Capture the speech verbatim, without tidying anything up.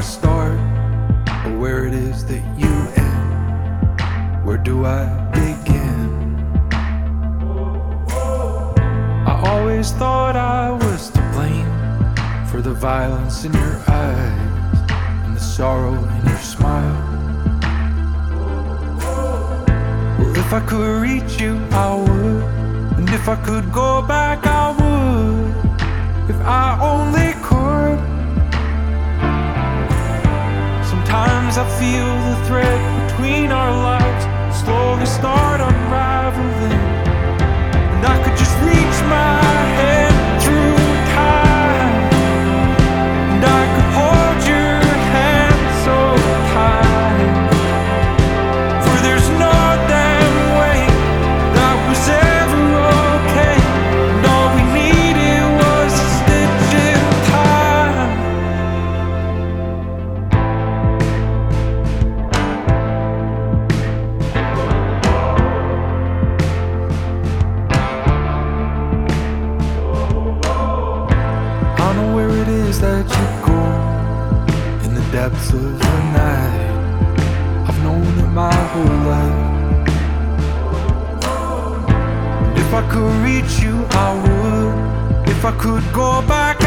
start, or where it is that you end? Where do I begin? I always thought I was to blame for the violence in your eyes and the sorrow in your smile. Well, if I could reach you, I would, and if I could go back, I would, if I only could. Sometimes I feel the thread between our lives slowly start unraveling, and I could just reach my hand through time, and I could hold your hand so tight. For there's no damn way that was ever okay, and all we needed was a stitch in time. I know where it is that you go in the depths of the night. I've known it my whole life. And if I could reach you, I would. If I could go back,